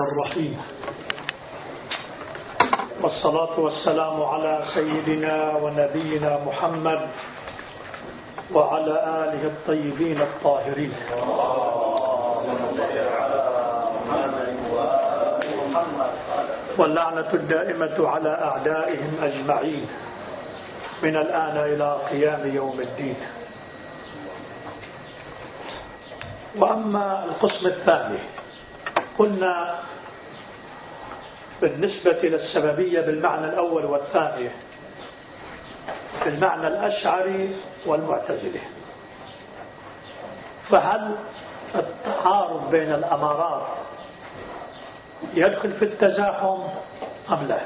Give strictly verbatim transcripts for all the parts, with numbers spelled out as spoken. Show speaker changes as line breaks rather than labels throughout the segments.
الرحيم، والصلاة والسلام على سيدنا ونبينا محمد وعلى آله الطيبين الطاهرين، واللعنة الدائمة على أعدائهم أجمعين من الآن إلى قيام يوم الدين. وأما القسم الثاني، قلنا بالنسبة للسببية بالمعنى الأول والثاني بالمعنى الأشعري والمعتزلي، فهل التعارض بين الأمارات يدخل في التزاحم أم لا؟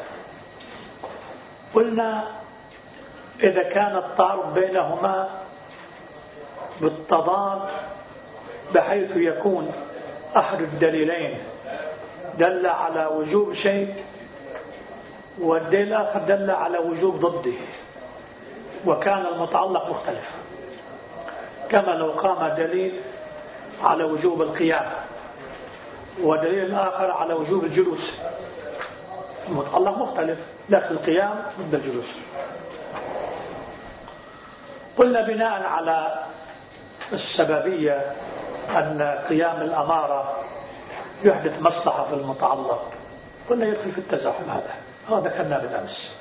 قلنا إذا كان التعارض بينهما بالتضاد بحيث يكون أحد الدليلين دل على وجوب شيء والدليل الآخر دل على وجوب ضده، وكان المتعلق مختلف، كما لو قام دليل على وجوب القيام ودليل آخر على وجوب الجلوس، المتعلق مختلف، لكن القيام ضد الجلوس. قلنا بناء على السببية أن قيام الأمارة يحدث مصلحة في المتعلق، قلنا يدخل في التزاحم، هذا هذا ذكرنا بالأمس.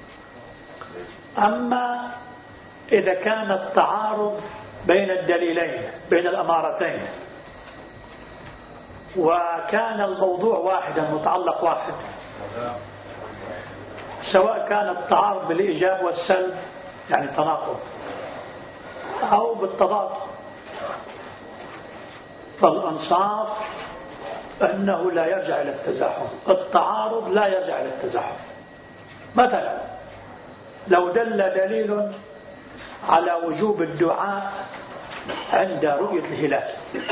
أما إذا كان التعارض بين الدليلين بين الأمارتين وكان الموضوع واحد المتعلق واحد، سواء كان التعارض بالإيجاب والسلب يعني تناقض أو بالتضاد، فالأنصاف أنه لا يرجع إلى التزاحم، التعارض لا يرجع إلى التزاحم. مثلا لو دل دليل على وجوب الدعاء عند رؤية الهلال،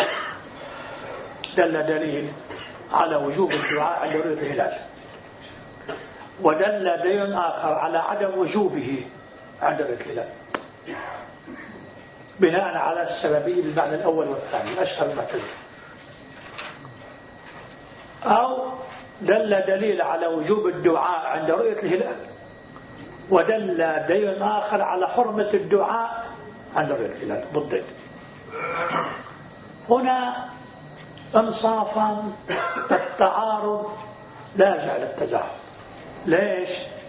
دل دليل على وجوب الدعاء عند رؤية الهلال، ودل دليل آخر على عدم وجوبه عند رؤية الهلال، بناء على السببية بالمعنى الأول والثاني أشهر المعتزلة. أو دل دليل على وجوب الدعاء عند رؤية الهلال ودل دليل آخر على حرمة الدعاء عند رؤية الهلال، ضدين. هنا انصافا التعارض لا يرجع للتزاحم. ليش؟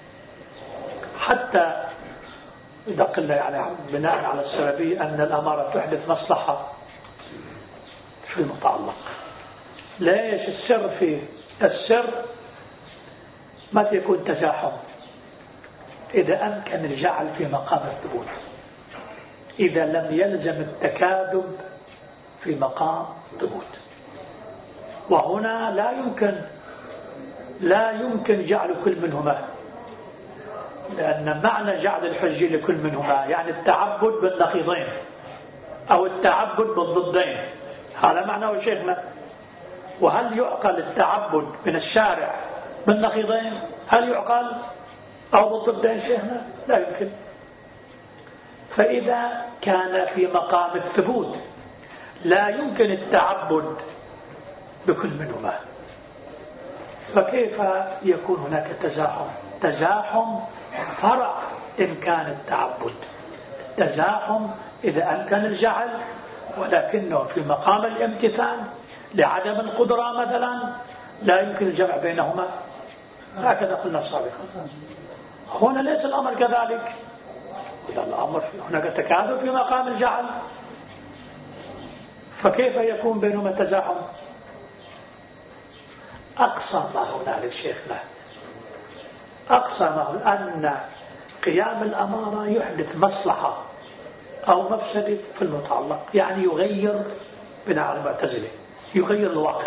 حتى إذا قلنا يعني بناء على السببية أن الأمارة تحدث مصلحة في المتعلق. ليش السر فيه؟ السر متى يكون تزاحم؟ إذا أمكن الجعل في مقام الثبوت، إذا لم يلزم التكاذب في مقام الثبوت، وهنا لا يمكن لا يمكن جعل كل منهما، لأن معنى جعل الحج لكل منهما يعني التعبد بالنقيضين أو التعبد بالضدين، هذا معناه شيخنا. وهل يعقل التعبد من الشارع بالنقيضين؟ هل يعقل أو بالضدين شيخنا؟ لا يمكن. فإذا كان في مقام الثبوت لا يمكن التعبد بكل منهما، فكيف يكون هناك تزاحم؟ تزاحم فرع إمكان التعبد، التزاحم إذا أمكن الجعل ولكنه في مقام الامتثال لعدم القدرة مثلا لا يمكن الجمع بينهما، هكذا قلنا سابقا. هنا ليس الأمر كذلك، إذا الأمر هناك تكاذب في مقام الجعل، فكيف يكون بينهما تزاحم؟ أقصى ما هنالك شيخنا، أقصى ما هو أن قيام الأمارة يحدث مصلحة أو مفسدة في المتعلق، يعني يغير بناء على المعتزلة، يغير الواقع،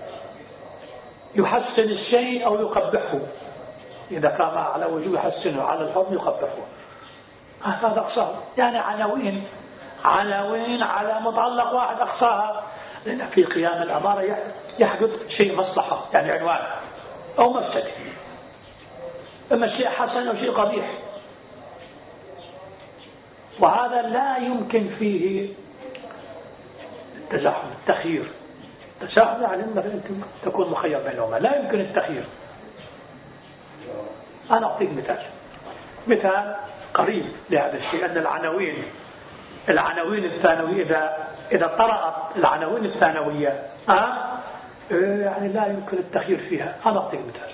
يحسن الشيء أو يقبحه، إذا كان على وجوه يحسنه على الحرم يقبحه، هذا أقصاه. يعني عناوين عناوين على متعلق واحد أقصاها، لأن في قيام الأمارة يحدث شيء مصلحة يعني عنوان أو مفسدة، إما شيء حسن أو شيء قبيح، وهذا لا يمكن فيه التزاحم التخيير التشاحن يعني مثلا أنت تكون مخير بينهما، لا يمكن التخيير. أنا أعطيك مثال مثال قريب لهذا الشيء، أن العناوين العناوين الثانوية إذا إذا طرأت العناوين الثانوية أه؟ يعني لا يمكن التخيير فيها. أنا أعطيك مثال.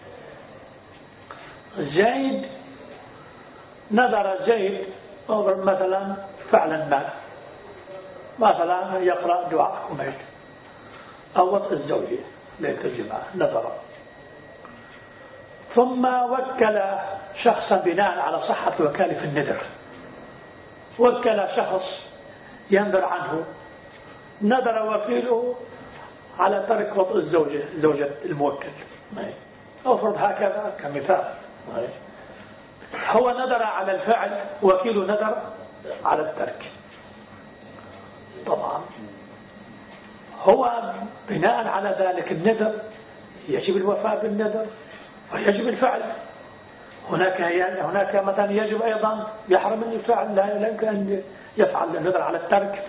زيد نظر زيد مثلا فعلا ما مثلا يقرأ دعاء حميد أو وطء الزوجية ليلة الجمعة نظر، ثم وكل شخصا بناء على صحة الوكالة في النذر، وكل شخص ينذر عنه، نذر وكيله على ترك وطء الزوجة زوجة الموكل، أفرض هكذا كمثال. هو نذر على الفعل، وكيله نذر على الترك. طبعا هو بناء على ذلك النذر يجب الوفاء بالنذر ويجب الفعل. هناك هناك مثلا يجب أيضا يحرم من الفعل، لا يمكن أن يفعل النذر على الترك.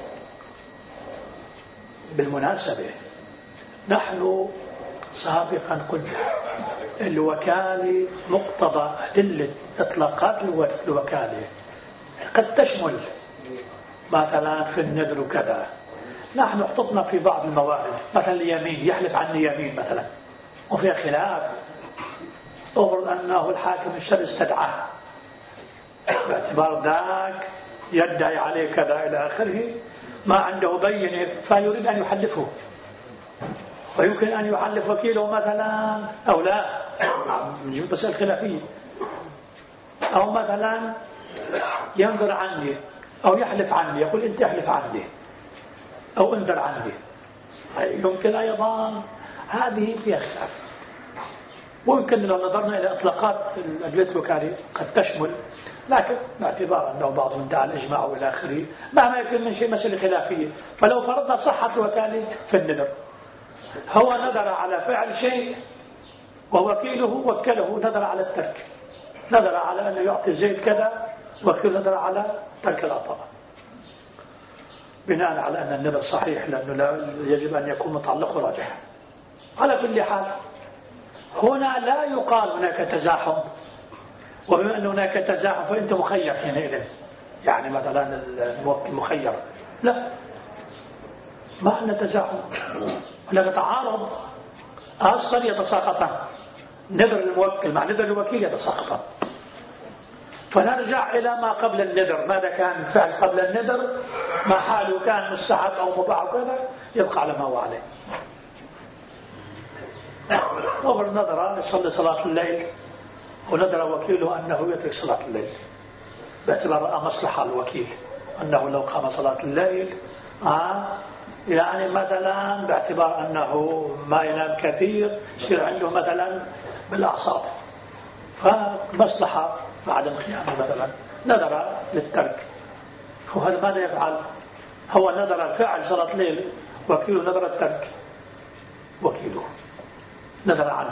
بالمناسبة نحن سابقا قلنا الوكالة مقتضى أدلة إطلاقات الوكالة قد تشمل مثلا في النذر وكذا. نحن احتطنا في بعض الموارد مثلا اليمين، يحلف عني يمين مثلا وفي خلاف، أفرض أنه الحاكم الشرعي استدعاه باعتبار ذاك يدعي عليه كذا إلى آخره، ما عنده بينة فيريد أن يحلفه، ويمكن أن يحلف وكيله مثلا أو لا، بس الخلافية، أو مثلا ينظر عني أو يحلف عني، يقول أنت احلف عني أو انظر عني. يمكن أيضا هذه فيها خلاف. ممكن لو نظرنا إلى إطلاقات الأدلة الوكالة قد تشمل، لكن باعتبار أنه بعضهم ادعى الإجماع والى آخره مهما يكون من شيء مسألة خلافية. فلو فرضنا صحة الوكالة في النذر، هو نذر على فعل شيء ووكيله وكله نذر على الترك، نذر على أن يعطي زيد كذا، وكيله نذر على ترك العطاء، بناء على أن النذر صحيح لأنه لا يجب أن يكون متعلق راجح. على كل حال هنا لا يقال هناك تزاحم، وبما أن هناك تزاحم فأنت مخير حينئذ، يعني مثلا الموكل مخير، لا، ما أن تزاحم، هناك تعارض أصلا يتساقطان، نذر الموكل مع نذر الوكيل يتساقطان. فنرجع إلى ما قبل النذر، ماذا كان الفعل قبل النذر، ما حاله كان مستحب أو مباح كذا، يبقى على ما هو عليه. وبر نذر يصلي صلاة الليل ونذر وكيله أنه يترك صلاة الليل باعتبار مصلحة الوكيل، أنه لو قام صلاة الليل آه يعني مثلا باعتبار أنه ما ينام كثير يصير عنده مثلا بالأعصاب، فمصلحة بعد قيامه مثلا نذر للترك. وهذا ماذا يفعل؟ هو نذر فعل صلاة الليل، وكيله نذر الترك، وكيله نذر عنه.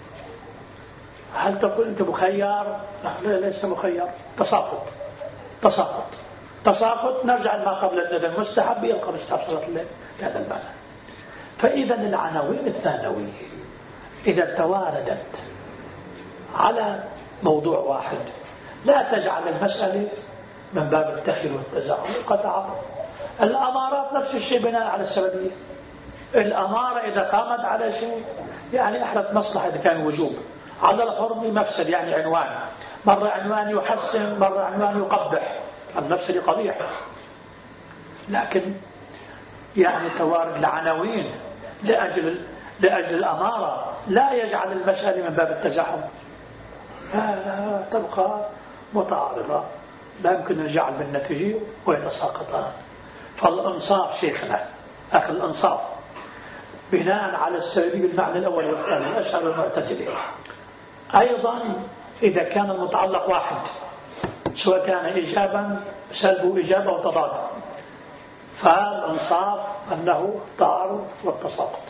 هل تقول أنت مخير؟ لا، ليس مخير، تساقط تساقط تساقط. نرجع لما قبل النذر، مستحب يبقى مستحب صلاة الليل بهذا المعنى. فإذا العناوين الثانوية إذا تواردت على موضوع واحد لا تجعل المسألة من باب التخيل والتزاحم والقطع. الأمارات نفس الشيء بناء على السببية. الأمارة إذا قامت على شيء يعني أحدث مصلحة إذا كان وجوب، على الحرم مفسد يعني عنوان، مرة عنوان يحسن مرة عنوان يقبح، المفسد قبيح. لكن يعني توارد العناوين لأجل لأجل الأمارة لا يجعل المسألة من باب التزاحم، لا تبقى متعارضة، لا يمكن الجعل بالنتيجة ويتساقطان. فالإنصاف شيخنا أخذ الإنصاف بناء على السببية بالمعنى الأول والثاني الأشهر والمعتزلة. أيضا إذا كان المتعلق واحد سواء كان إجابا سلب إجابة وتضاد، فالإنصاف أنه تعارض والتساقط.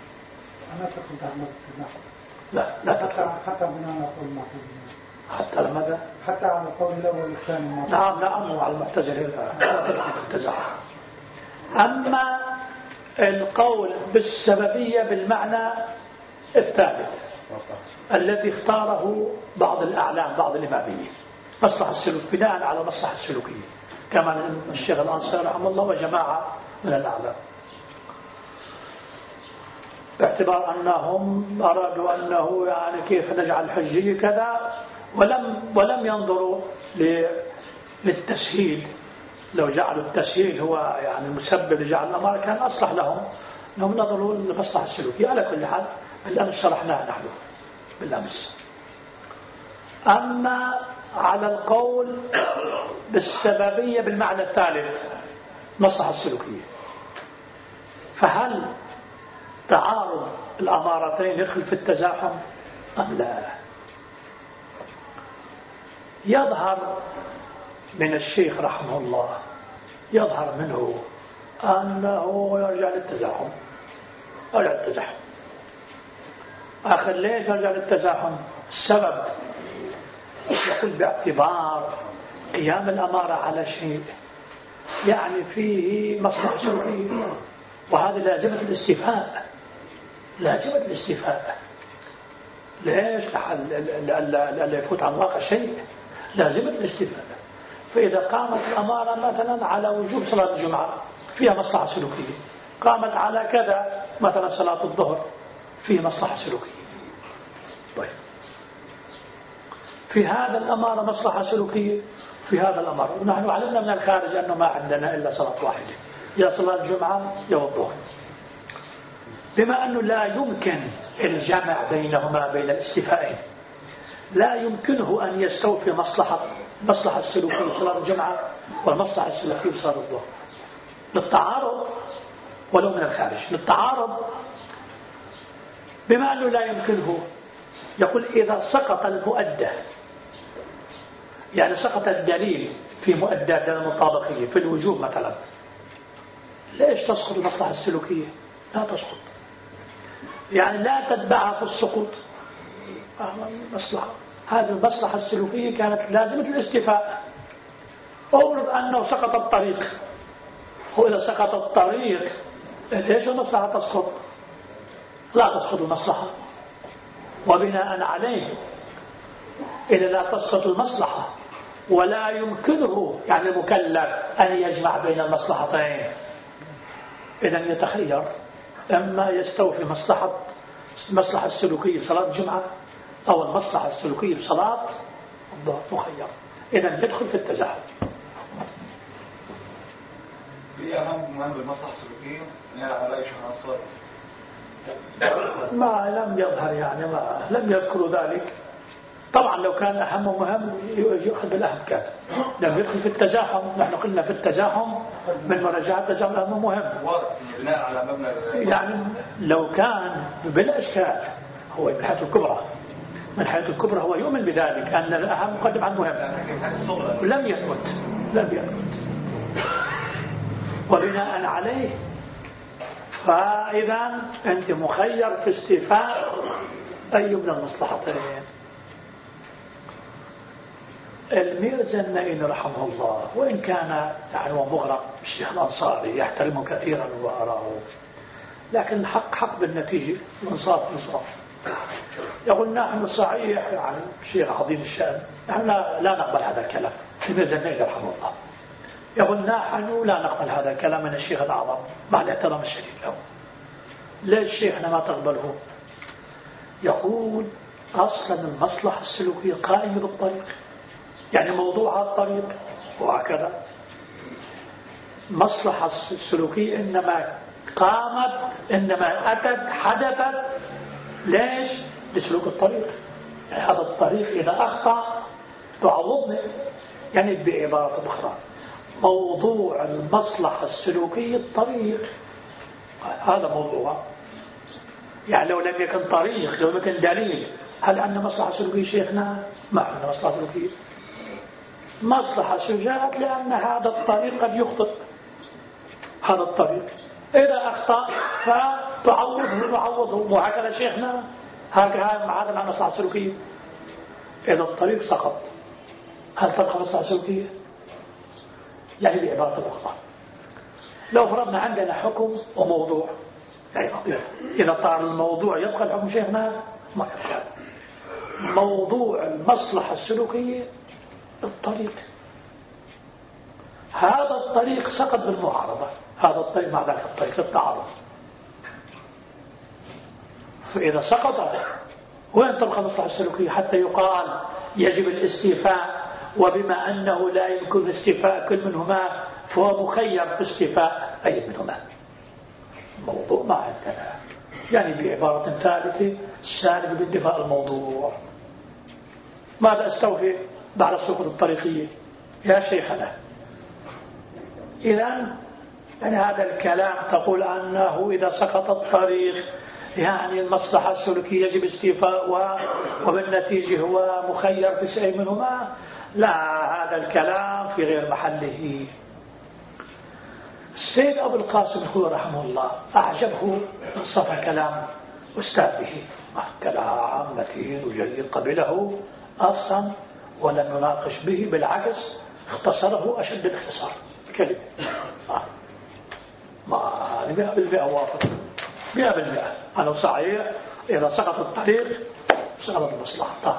لا لا
حتى حتى بناء قول
حتى لماذا؟
حتى على القول الأول والثاني.
نعم نعم على المعتزلة لا تكفي التزاحم. أما القول بالسببية بالمعنى الثالث الذي اختاره بعض الأعلام بعض الإمامية مصلحة السلوك بناء على مصلحة السلوكية كما الشيخ الأنصاري رحمه الله وجماعة من الأعلام، باعتبار أنهم أرادوا أنه يعني كيف نجعل الحجية كذا، ولم ولم ينظروا للتسهيل. لو جعلوا التسهيل هو يعني المسبب لجعل الأمارة كان أصلح لهم، أنهم نظروا للمصلحة السلوكية. على كل حال الأمس شرحناها نحن بالأمس. أما على القول بالسببية بالمعنى الثالث مصلحة السلوكية، فهل تعارض الأمارتين يدخل في التزاحم أم لا؟ يظهر من الشيخ رحمه الله يظهر منه أنه يرجع للتزاحم يرجع للتزاحم آخر ليش يرجع للتزاحم؟ السبب يقول باعتبار قيام الأمارة على شيء يعني فيه مصلحة سلوكية، وهذه لازمة الاستيفاء لازمة الاستيفاء. ليش؟ لألا يفوت عن واقع شيء، لازمة الاستيفاء. فإذا قامت الأمارة مثلا على وجوب صلاة الجمعة فيها مصلحة سلوكية، قامت على كذا مثلا صلاة الظهر فيه مصلحة سلوكية. طيب في هذا الأمارة مصلحة سلوكية في هذا الأمر، ونحن علمنا من الخارج أنه ما عندنا إلا صلاة واحدة، يا صلاة الجمعة يا الظهر. بما أنه لا يمكن الجمع بينهما بين الاستيفائين، لا يمكنه أن يستوفي مصلحة مصلحة السلوكية صلاة الجمعة والمصلحة السلوكية صلاة الظهر للتعارض ولو من الخارج للتعارض. بما أنه لا يمكنه يقول إذا سقط المؤدى، يعني سقط الدليل في مؤدى المطابقية في الوجوب مثلا، ليش تسقط المصلحة السلوكية؟ لا تسقط، يعني لا تتبعها في السقوط مصلحة. هذه المصلحة السلوكية كانت لازمة الاستيفاء. أورد أنه سقط الطريق، وإذا سقط الطريق ليش المصلحة تسقط؟ لا تسقط المصلحة. وبناء عليه إذا لا تسقط المصلحة ولا يمكنه يعني المكلف أن يجمع بين المصلحتين، إذن يتخير إما يستوفي مصلحة مصلحة السلوكية صلاة الجمعة أو المصلحة السلوكية بصلاة الظهر، مخير. إذن يدخل في التزاحم.
في أهم مهم بالمصلحة السلوكية يعني على رأي شيخ الأنصاري
ما لم يظهر، يعني ما لم يذكروا ذلك. طبعا لو كان أهم مهم يأخذ بالأهم كان لم يدخل في التزاحم. نحن قلنا في التزاحم من مراجعة التزاحم الأهم مهم
بناء على مبنى،
يعني لو كان بلا إشكال هو من حيث الكبرى من حيث الكبرى هو يؤمن بذلك أن الأهم مقدم عن المهم، لم يثبت لم يثبت وبناء عليه فإذا أنت مخير في استيفاء أي من المصلحتين. الميرزا النائين رحمه الله وإن كان يعني مغرق الشيخ الأنصاري يحترمه كثيرا وأراه، لكن الحق حق بالنتيجة منصاف منصاف. يقول نحن صحيح يعني شيخ عظيم الشأن، نحن لا نقبل هذا الكلام. الميرزا النائين رحمه الله يقول نحن لا نقبل هذا الكلام من الشيخ الأعظم مع الاحترام الشديد له. ليش شيخنا ما تقبله؟ يقول أصلا المصلحة السلوكية قائمة بالطريق، يعني موضوعها الطريق وهكذا. مصلحة السلوكية إنما قامت إنما أتت حدثت ليش؟ لسلوك الطريق. يعني هذا الطريق إذا أخطأ تعوضني. يعني بعبارة أخرى موضوع المصلحة السلوكية الطريق، هذا موضوع. يعني لو لم يكن طريق لو لم يكن دليل هل عندنا مصلحة سلوكية شيخنا؟ ما عندنا مصلحة سلوكية. مصلحة سجاعة لأن هذا الطريق قد يخطئ. هذا الطريق إذا أخطأ فتعوضه تعوضه وهكذا شيخنا هكذا هذا مع مصلحة سلوكية. إذا الطريق سقط هل تبقى مصلحة سلوكية؟ يعني بعبارة أخرى لو فرضنا عندنا حكم وموضوع إذا طار الموضوع يبقى الحكم شيخنا ما يبقى. موضوع المصلحة السلوكية الطريق، هذا الطريق سقط بالمعارضة، هذا الطريق مع ذلك الطريق التعارض. فإذا سقط وين تبقى المصلحة السلوكية حتى يقال يجب الاستيفاء؟ وبما أنه لا يمكن استيفاء كل منهما فهو مخير في استيفاء أي منهما. موضوع ما عندنا، يعني بعبارة ثالثة سالب بانتفاء الموضوع. ماذا استوفي بعد السقوط الطريقية يا شيخنا؟ إذن يعني هذا الكلام تقول أنه إذا سقط الطريق يعني المصلحة السلوكية يجب استيفاء وبالنتيجة هو مخير في شيء منهما؟ لا، هذا الكلام في غير محله. السيد أبو القاسم الخوئي رحمه الله أعجبه صفى كلام أستاذه، كلام متين وجيد قبله أصلا ولم نناقش به، بالعكس اختصره أشد الاختصار كلمة آه. ما مئة بالمئة وافق مئة بالمئة أنا صحيح. إذا سقط الطريق سقط المصلحة. طيب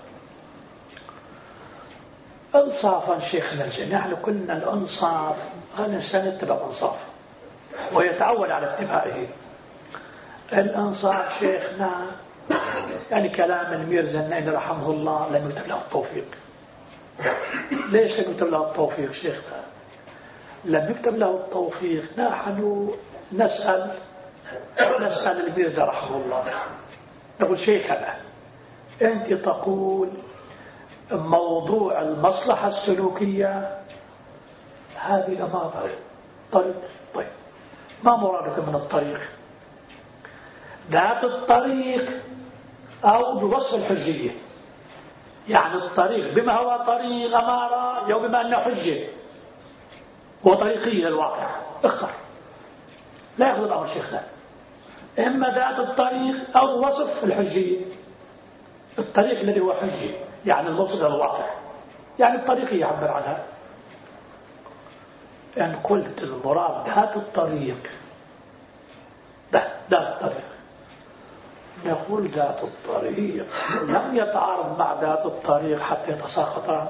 انصافا شيخنا الجميع، نحن كلنا الانصاف، الانسان يتبع الانصاف ويتعود على اتباعه. الانصاف شيخنا يعني كلام الميرزا النائي رحمه الله لم يكتب له التوفيق. ليش لم يكتب له التوفيق شيخنا؟ لم يكتب له التوفيق. نحن نسأل نسأل الميرزا رحمه الله، نقول شيخنا أنت تقول موضوع المصلحة السلوكية هذه الأمارة طريق. طيب ما مرادك من الطريق؟ ذات الطريق أو بوصف الحجية؟ يعني الطريق بما هو طريق أمارة أو بما أنه حجة وطريقية للواقع. اختر، لا يأخذ الأمر شيخنا، إما ذات الطريق أو وصف الحجية. الطريق الذي هو حجي يعني الموصل للواقع، يعني الطريقية يعبر عنها. يعني قلت المراد ذات الطريق، ذات الطريق، نقول ذات الطريق لم يتعارض مع ذات الطريق حتى يتساقطان.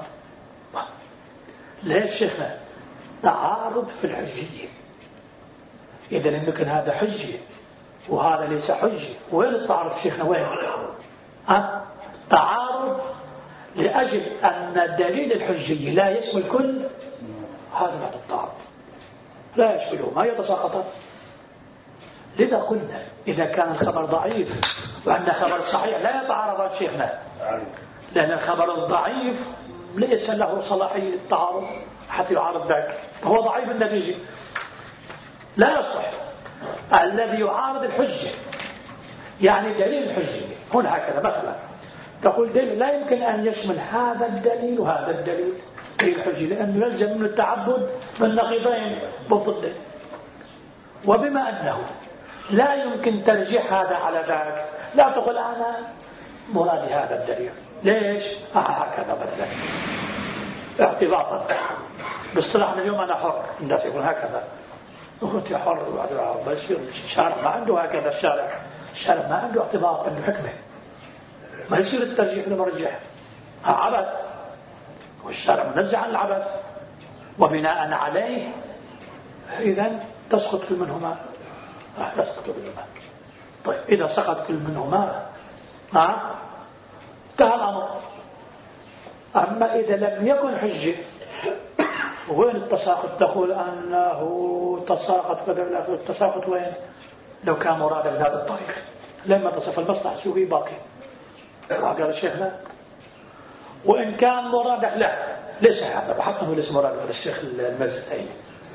ليش شيخنا؟ تعارض في الحجية. إذا لم يكن هذا حجي وهذا ليس حجي، وين التعارض شيخنا؟ وين ها؟ تعارض لأجل أن دليل الحجية لا يشمل كل هذا بعد التعارض، لا يشمله، ما يتساقطان. لذا قلنا إذا كان الخبر ضعيف وأن خبر صحيح لا يتعارضان شيخنا، لأن الخبر الضعيف ليس له صلاحية التعارض حتى يعارض ذاك، فهو ضعيف النتيجة لا يصح. الذي يعارض الحجة يعني دليل الحجة هنا هكذا مثلا تقول دليل لا يمكن أن يشمل هذا الدليل وهذا الدليل دليل الحجة، لأنه يلزم من التعبد من نقيضين بالضدين. وبما أنه لا يمكن ترجيح هذا على ذاك، لا تقول أنا مرادي هذا الدليل. ليش؟ آه هكذا بدلا اعتباطا. باصطلاحنا اليوم أنا حر، الناس يقول هكذا، وأنت حر وبعد يصير الشارع ما عنده هكذا. الشارع الشارع ما عنده اعتباط، عنده حكمة، ما يصير الترجيح لمرجح عبث، والشارع منزع عن العبث، وبناء عليه إذن تسقط كل منهما. لا تسقط كل منهما. طيب إذا سقط كل منهما ها انتهى الأمر. أما إذا لم يكن حجة وين التساقط؟ تقول أنه تساقط كذا، لا التساقط وين؟ لو كان مراد بهذا الطريق لما تصف المصلحة السلوكية باقي قال الشيخنا. وإن كان مرادك لا ليس هذا، حتى هو ليس مراد هذا الشيخ المزتين،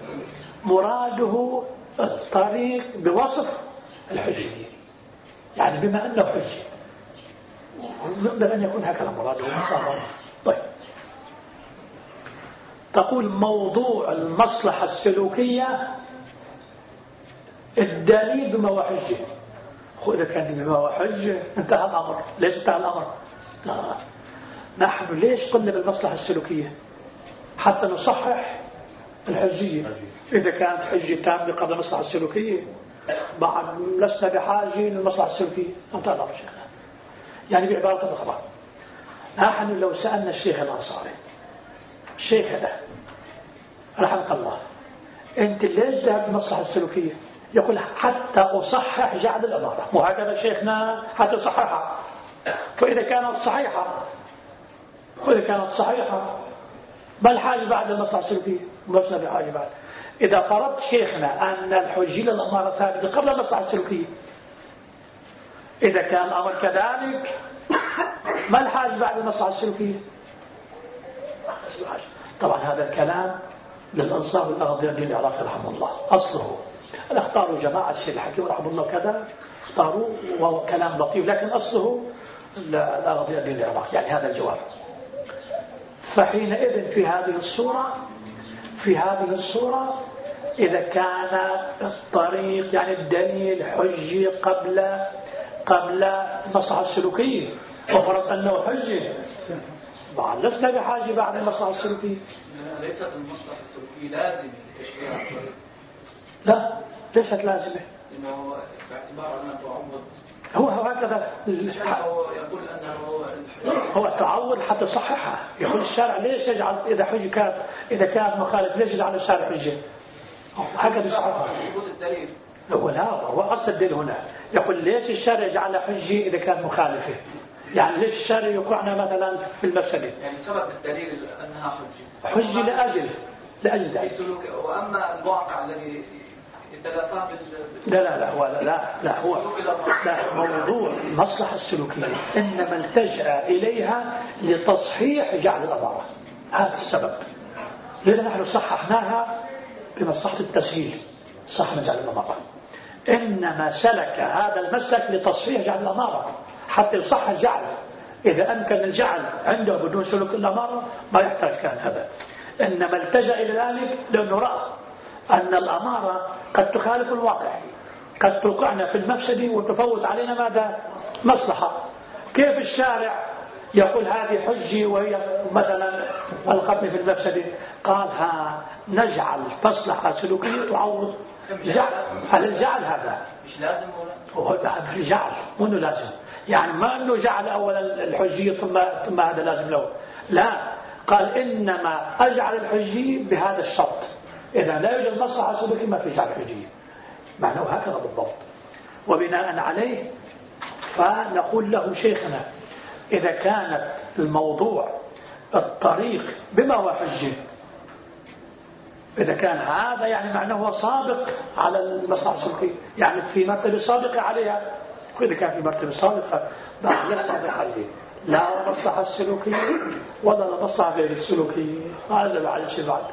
مراده الطريق بوصف الحجية، يعني بما أنه حجي يقدر أن يكون هكذا مراده مصابا. طيب تقول موضوع المصلحة السلوكية الدليل بما هو حجة. إذا كان بما هو حجة انتهى الأمر. ليش انتهى الأمر؟ لا. نحن ليش قلنا بالمصلحة السلوكية؟ حتى نصحح الحجية، إذا كانت حجة تامة قبل المصلحة السلوكية بعد لسنا بحاجة للمصلحة السلوكية. أنت لا شيخنا، يعني بعبارة أخرى، نحن لو سألنا الشيخ الأنصاري الشيخ هذا رحمه الله أنت ليش ذهب المصلحة السلوكية؟ يقول حتى أصحح جعل الأمارة. وهكذا شيخنا حتى أصححها. فإذا كانت صحيحة وإذا كانت صحيحة ما الحاجة بعد المصلحة السلوكية؟ لسنا بحاجة بعد. إذا فرضت شيخنا أن الحجية للأمارة ثابتة قبل المصلحة السلوكية، إذا كان الأمر كذلك ما الحاجة بعد المصلحة السلوكية؟ طبعا هذا الكلام للأنصار الأغضياء دين العراق رحمه الله أصله اختاروا جماعة الشيخ الحكيم رحمه الله كذا اختاروا وهو كلام لطيف، لكن أصله الأغضياء دين العراق. يعني هذا الجواب. فحينئذ في هذه الصورة في هذه الصورة إذا كان الطريق يعني الدليل حجي قبل قبل المصلحة السلوكية وفرض أنه حجي بعد لسنا بحاجة بعد المصلحة السلوكية.
ليست المصلحة السلوكية لازمة لتشريع الطريق.
لا ليست لازمة،
لأنه باعتبار أنها تعوض
هو هكذا
هو يقول أنه
هو التعوض حتى صححها. يقول الشارع ليش يجعل إذا حجة كانت إذا كانت مخالف ليش يجعل الشارع حجة؟ هكذا صححها.
الدليل
هو لا هو أصل الدليل هنا يقول ليش الشارع يجعل حجة إذا كانت مخالفة؟ يعني ليش الشارع يوقعنا مثلا في المفسدة؟
يعني سبب الدليل أنها حجة
حجة لأجل لأجل ذلك.
وأما الواقع الذي يتلافى
لا لا لا هو لا لا هو لا موضوع المصلحة السلوكية إنما التجأ إليها لتصحيح جعل الأمارة. هذا السبب. لأن نحن صححناها بمصلحة التسهيل صحنا جعل الأمارة، إنما سلك هذا المسلك لتصحيح جعل الأمارة حتى يصح الجعل. إذا أمكن الجعل عنده بدون سلوك الأمارة ما يحتاج كان هذا، إنما التجأ إلى ذلك لأنه رأى أن الأمارة قد تخالف الواقع، قد توقعنا في المفسد وتفوت علينا ماذا؟ مصلحة. كيف الشارع يقول هذه حجة وهي مثلا القتل في المفسد؟ قال ها نجعل مصلحة سلوكية تعوض جعل. هل الجعل هذا
مش لازم
هو جعل منه لازم، يعني ما أنه جعل أولا الحجية ثم ثم هذا لازم له، لا قال إنما أجعل الحجية بهذا الشرط. إذا لا يوجد مصلحة سلوكية ما في جعل حجية، معناه هكذا بالضبط. وبناء عليه فنقول له شيخنا إذا كانت الموضوع الطريق بما هو حجة، إذا كان هذا يعني معناه هو سابق على المصلحة السلوكية، يعني في مرتبة سابقة عليها. وإذا كان في مرتبة سابقة بعد لسه بحاجة لا مصلحة السلوكية ولا مصلحة غير السلوكية، هذا بعد شيء بعد.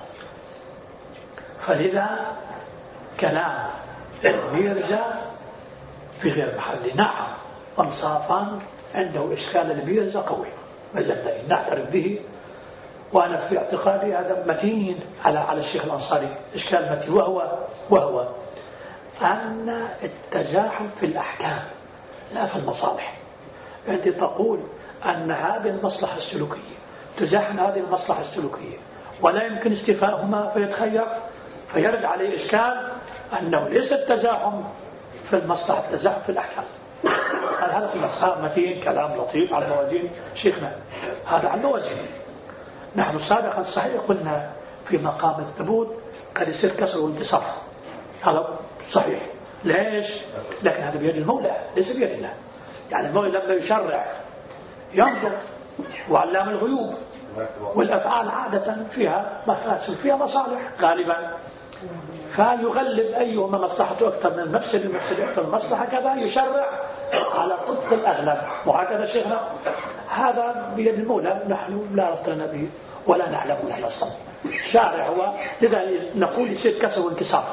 فلذا كلام البيرجة في غير محله. نعم أنصافا عنده إشكال البيرجة قوي مجدين نعترف به، وأنا في اعتقادي هذا متين على على الشيخ الأنصاري إشكال متين، وهو وهو أن التزاحم في الأحكام لا في المصالح. أنت تقول أن هذه المصلحة السلوكية تزاحم هذه المصلحة السلوكية ولا يمكن استيفاءهما فيتخير، فيرد عليه إشكال أنه ليس التزاحم في المصلحة، التزاحم في الأحكام. قال هذا في المصلحة متين كلام لطيف على الموازين شيخنا، هذا على الموازين. نحن سابقا صحيح قلنا في مقام الثبوت قد يصير كسر وانتصاف، هذا صحيح. ليش؟ لكن هذا بيد المولى ليس بيدنا. يعني المولى لما يشرع ينظر وعلام الغيوب، والأفعال عادة فيها مفاسد فيها مصالح غالبا، فيغلب أيهما مصلحته أكثر من المفسد، المفسد أكثر من المصلحة، كذا يشرع على طبق الأغلب. وهكذا شيخنا هذا بيد المولى، نحن لا ربطنا به ولا نعلم نحن أصلا شارع هو، لذا نقول يصير كسر وانكسار،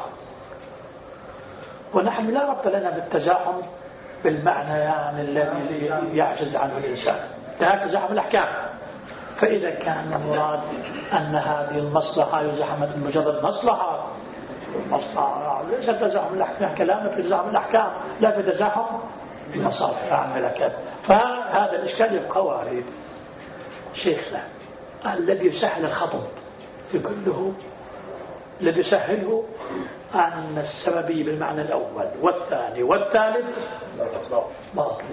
ونحن لا ربط لنا بالتزاحم بالمعنى يعني الذي يعجز عنه الإنسان، ده تزاحم الأحكام. فإذا كان المراد أن هذه المصلحة يزاحمت مجرد مصلحة، مصلحة ليس تزاحم الأحكام، كلامنا في تزاحم الأحكام لا في تزاحم المصالح عن الأحكام. فهذا الإشكال يبقى وارد. شيخنا الذي يسهل الخطب في كله اللي بيسهله أن السببي بالمعنى الأول والثاني والثالث باطل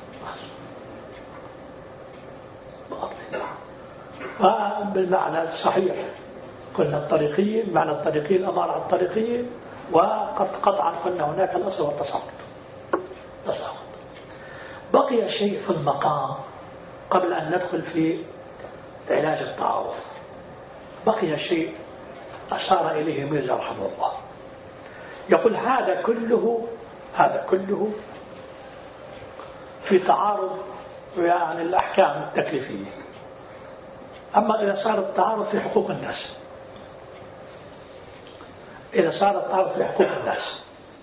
باطل بالمعنى الصحيح قلنا الطريقية معنى الطريقية الأمارة على الطريقية وقد قطعا قلنا هناك الأصل والتساقط تساقط. بقي شيء في المقام قبل أن ندخل في علاج التعارف. بقي شيء أشار إليه ميرزا رحمه الله، يقول هذا كله هذا كله في تعارض يعني الأحكام التكليفية. أما إذا صار التعارض في حقوق الناس إذا صار التعارض في حقوق الناس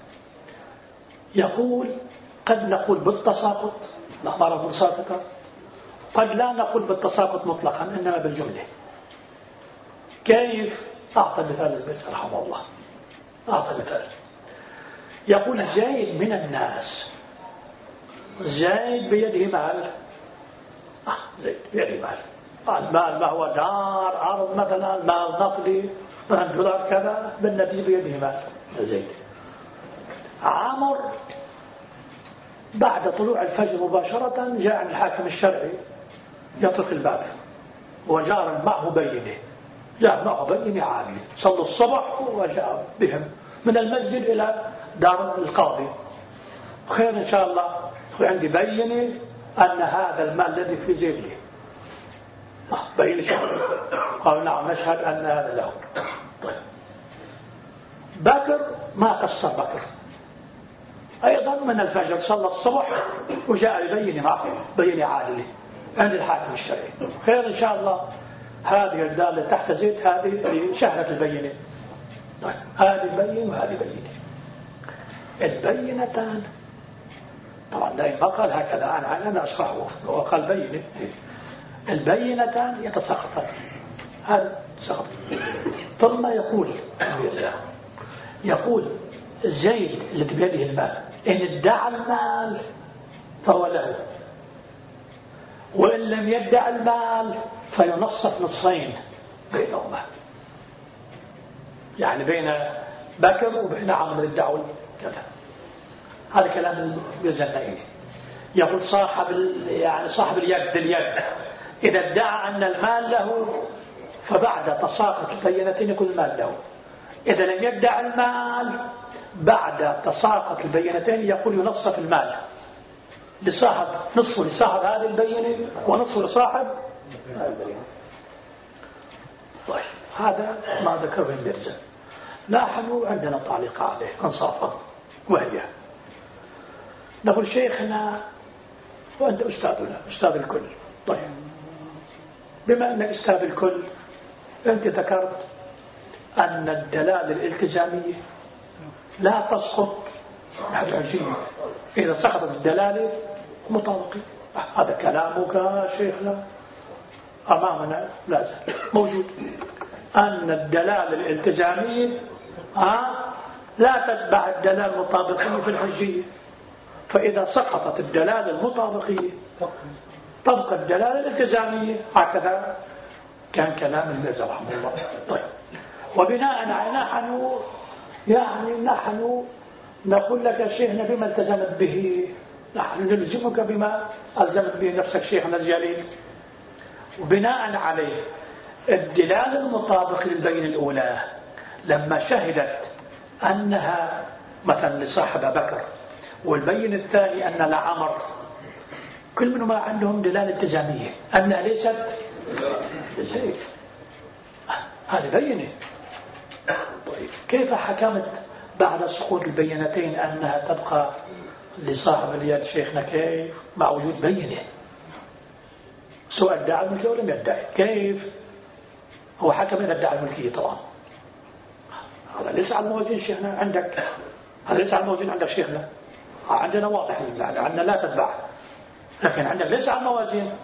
يقول قد نقول بالتساقط الأمارة المتساقطة، قد لا نقول بالتساقط مطلقا إنما بالجملة. كيف؟ أعطى مثال البيت رحمه الله. أعطى مثال يقول زيد من الناس زيد بيده مال آه زيد بيده مال المال ما هو دار أرض مثلا مال نقدي مثلا دولار كذا بالنتيجة بيده مال زيد. عمر بعد طلوع الفجر مباشرة جاء عن الحاكم الشرعي يطرق الباب وجار معه بينه جاء معه بينه عامل صلوا الصبح وجاء بهم من المسجد إلى دار القاضي. خير إن شاء الله عندي بينه أن هذا المال الذي في جيبه بين شهر. قال نعم نشهد أن هذا له. طيب بكر ما قصر بكر أيضا من الفجر صلى الصبح وجاء يبين معه بين عادله عند الحاكم الشرعي. خير إن شاء الله هذه الدالة تحت زيت هذه شهرة البينة. طيب هذه بين وهذه بينة. البينتان طبعا دائما قال هكذا أنا أنا أشرحه وقال بينة. البينتان يتساقطان هذا سقط. ثم يقول يقول زيد الذي بيده المال إن ادعى المال فهو له، وإن لم يدع المال فينصف نصفين بينهما، يعني بين بكر وبين عمرو الدعوي كذا. هذا كلام الجزائري. يقول صاحب يعني صاحب اليد باليد إذا ادعى أن المال له فبعد تساقط البينتين يكون المال له. إذا لم يدع المال بعد تساقط البينتين يقول ينصف المال لصاحب نصفه لصاحب هذه البينة ونصفه لصاحب هذه البينة. طيب هذا ما ذكره المرزا. نحن عندنا تعليق عليه انصافا وهي نقول شيخنا وأنت أستاذنا أستاذ الكل. طيب بما أنك أستاذ الكل أنت ذكرت أن الدلالة الالتزامية لا تسقط الحجية إذا سقطت الدلالة مطابقة. هذا كلامك شيخنا أمامنا لازم موجود أن الدلالة الالتزامية لا تتبع الدلالة المطابقية في الحجية، فإذا سقطت الدلالة المطابقية تبقى الدلالة الالتزامية. هكذا كان كلام المرزا رحمه الله. طيب وبناء على نحن يعني نحن نقول لك شيخنا بما التزمت به، نحن نلزمك بما ألزمت به نفسك شيخنا الجليل. وبناء عليه الدلالة المطابقة للبين الأولى لما شهدت أنها مثلا لصاحب بكر والبين الثاني أن لعمر كل منهما عندهم دلالة التزامية أنها ليست زيد هذه بينة. طيب كيف حكمت بعد سقوط البينتين أنها تبقى لصاحب اليد شيخنا؟ كيف مع وجود بينة سواء ادعى الملكية ولم يدعي؟ كيف هو حكم إذا ادعى الملكية؟ طبعا هذا ليس على الموازين شيخنا عندك، هذا ليس على الموازين عندك شيخنا. عندنا واضح عندنا لا تتبع، لكن عندك ليس على الموازين.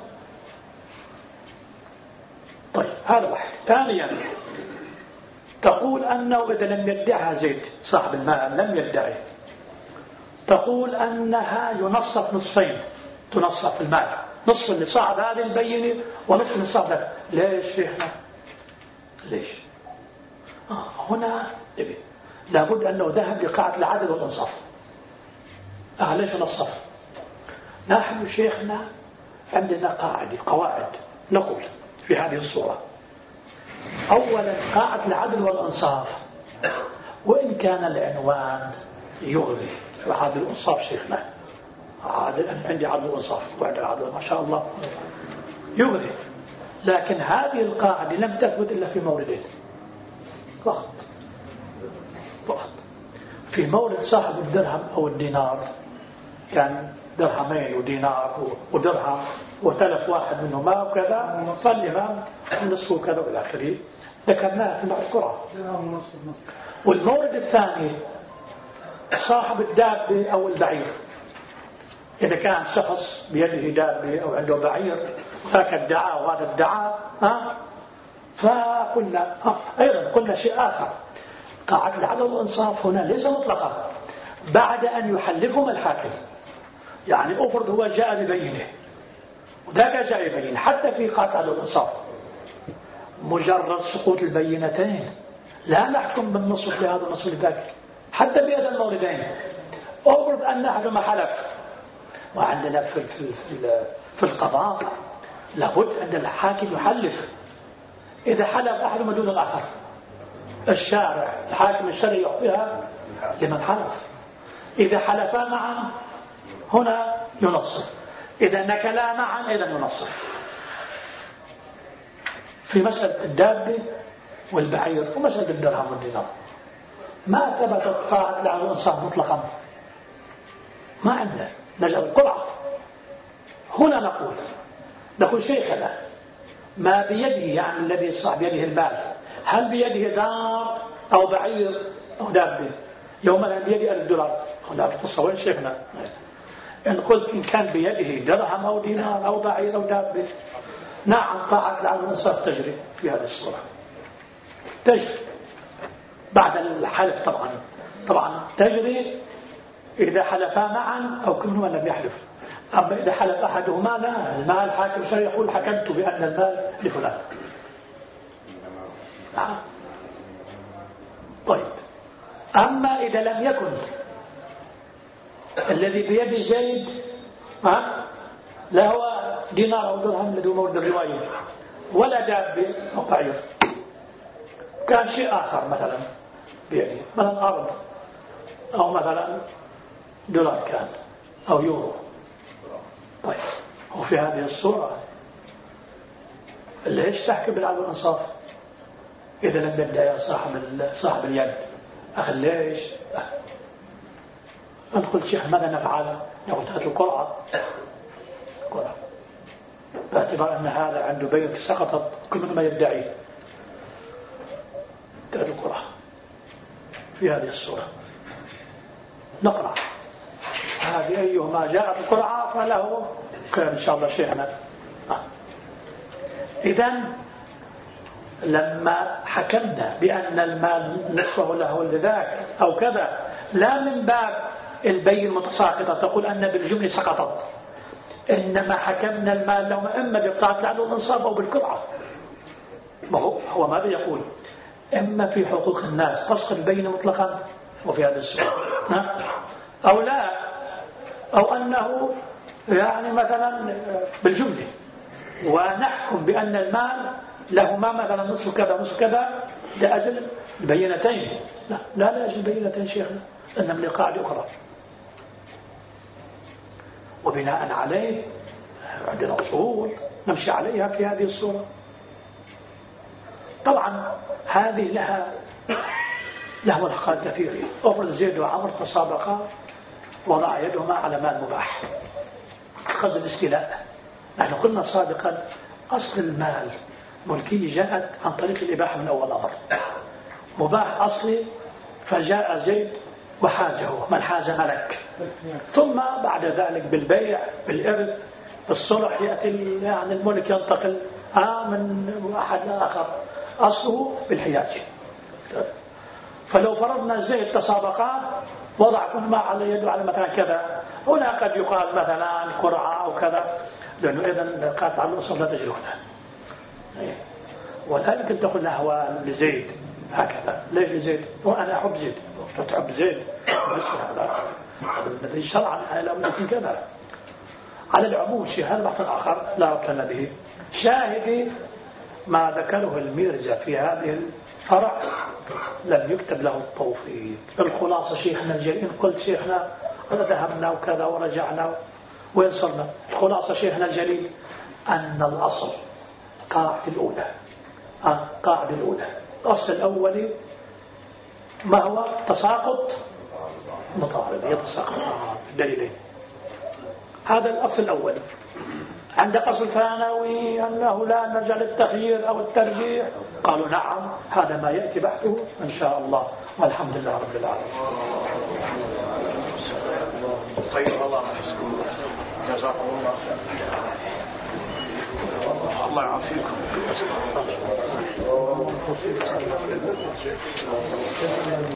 طيب هذا واحد. ثانيا تقول أنه إذا لم يدعها زيد صاحب المال لم يدعي، تقول أنها ينصف نصفين، تنصف المال نصف لصاحب هذه البينة ونصف لصاحب. ليش شيخنا؟ ليش؟ آه هنا لابد أنه ذهب لقاعدة العدل والإنصاف. آه ليش نصف؟ نحن شيخنا عندنا قاعدة قواعد نقول في هذه الصورة. أولا قاعدة العدل والإنصاف وإن كان العنوان يغري في عدل الإنصاف شيخنا عادل عندي عدل الإنصاف وعند العدل ما شاء الله يغري، لكن هذه القاعدة لم تثبت إلا في موردين فقط فقط. في مورد صاحب الدرهم أو الدينار كان درهمين ودينار ودرهم وتلف واحد منهما وكذا فالإمام نصفه كذا إلى آخره ذكرناه في القرآن. والمورد الثاني صاحب الدابة أو البعير، إذا كان شخص بيده دابة أو عنده بعير ذاك ادعاه وهذا ادعاه ها فقلنا أيضا قلنا شيء آخر. قاعدة العدل والإنصاف هنا ليس مطلقا بعد أن يحلفهم الحاكم، يعني أفرض هو جاء ببينه وذاك جاء ببينه حتى في قاعدة العدل والإنصاف مجرد سقوط البينتين لا نحكم بالنصف لهذا النصف لذاك حتى بهذا الموردين. أفرض أن أحدهما حلف، وعندنا في, في, في, في القضاء لابد أن الحاكم يحلف. إذا حلف أحدهما دون الآخر الشارع الحاكم الشرعي يعطيها لمن حلف. إذا حلفا معا هنا ينصف، إذا نكلا معا أيضا ينصف. في مسألة الدابة والبعير ومسألة الدرهم والدينار ما ثبتت قاعدة العدل والإنصاف مطلقا، ما عندنا نجعل القرعة. هنا نقول نقول شيخنا ما بيده يعني الذي صاحب بيده المال هل بيده دار أو بعير أو دابة؟ يوما بيده ألف دولار لا القصة وين شيخنا؟ إن قلت إن كان بيده درهم أو دينار أو بعير أو دابة نعم قاعدة العدل والإنصاف تجري في هذه الصورة تجري بعد الحلف طبعا طبعا تجري إذا حلفا معا أو كل من لم يحلف. أما إذا حلف أحدهما لا المال الحاكم سيقول حكمت بأن المال لفلان. نعم. طيب أما إذا لم يكن الذي بيد زيد ها لا هو دينار أو درهم الذي هو مورد الرواية ولا دابة أو بعير، كان شيء آخر مثلا بيده مثلا أرض أو مثلا دولار كان أو يورو. طيب وفي هذه الصورة ليش تحكي بالعدل والإنصاف إذا لم يدعي صاحب صاحب اليد؟ أخي ليش أنقل شيخ ماذا نفعل؟ نقول هات القرعة قرعة باعتبار أن هذا عنده بيت سقطت كل ما يدعي تأتي القرعة في هذه الصورة نقرأ هذه أيهما جاءت القرعة فله كان إن شاء الله شيخنا. آه. إذن لما حكمنا بأن المال نصفه له لذاك أو كذا لا من باب البين المتساقطة تقول أن بالجملة سقطت، إنما حكمنا المال لهم إما بقاعدة العدل والإنصاف أو بالقرعة. ما هو هو ماذا يقول؟ إما في حقوق الناس تسقط البين مطلقا وفي هذا السؤال أو لا، أو أنه يعني مثلا بالجملة ونحكم بأن المال لهما مثلا نصف كذا نصف كذا لأجل البينتين. لا لا لأجل البينتين شيخنا إنما من قاعدة أخرى. وبناء عليه عندنا أصول نمشي عليها في هذه الصورة. طبعا هذه لها له الحقات كثيرة. أفرض زيد وعمر تسابقا وضع يدهما على مال مباح قصد الاستيلاء. نحن قلنا سابقا أصل المال ملكية جاءت عن طريق الإباحة من أول أمر، مباح أصلي فجاء زيد وحازه من حاز ملك، ثم بعد ذلك بالبيع بالإرث بالصلح يأتي يعني الملك ينتقل آه من أحد آخر أصله بالحياة. فلو فرضنا زيد تسابقا وضع كل ما على يده على مكان كذا هنا قد يقال مثلا قرعة أو كذا لأنه إذن قاطع الأصل لا تجري هنا ولا يمكن تقول أهوال لزيد هكذا. ليش زيد؟ وأنا أحب زيد، تحب زيد بس هذا الذي شرعا لا ممكن كذا. على العموم شيء هذا بحث آخر لا ربط لنا به. شاهدي ما ذكره الميرزا في هذه الفرع لم يكتب له التوفيق. الخلاصة شيخنا الجليل، قلت شيخنا ذهبنا وكذا ورجعنا وين صرنا؟ الخلاصة شيخنا الجليل أن الأصل قاعدة الأولى آه قاعدة الأولى الأصل الأولي ما هو؟ تساقط متعارض، يتساقط دليلين. هذا الأصل الأولي. عندك أصل ثانوي أنه لا نرجع للتخيير أو الترجيح، قالوا نعم هذا ما يأتي بحثه إن شاء الله، والحمد لله رب العالمين.
طيب الله يحفظكم، جزاكم الله خير. الله يعافيكم.